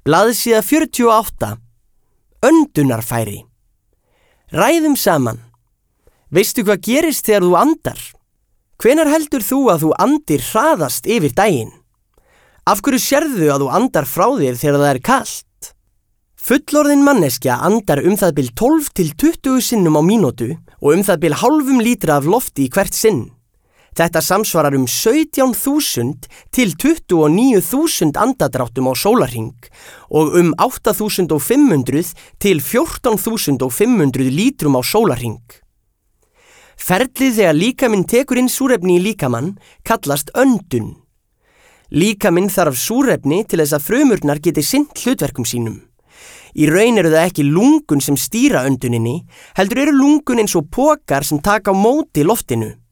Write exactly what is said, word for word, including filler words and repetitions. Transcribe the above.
Blaðsíða fjörutíu og átta. Öndunarfæri. Ræðum saman. Veistu hvað gerist þegar þú andar? Hvenær heldur þú að þú andir hraðast yfir daginn? Af hverju sérðu að þú andar frá þér þegar það er kalt? Fullorðin manneskja andar um það bil tólf til tuttugu sinnum á mínútu og um það bil hálfum lítra af lofti í hvert sinn. Þetta samsvarar um sautján þúsund til tuttugu og níu þúsund andadráttum á sólarhring og um átta þúsund fimm hundruð til fjórtán þúsund fimm hundruð lítrum á sólarhring. Ferlið þegar líkaminn tekur inn súrefni í líkamann kallast öndun. Líkaminn þarf súrefni til þess að frumurnar geti sinnt hlutverkum sínum. Í raun eru það ekki lungun sem stýra önduninni, heldur eru lungun eins og pokar sem taka á móti loftinu.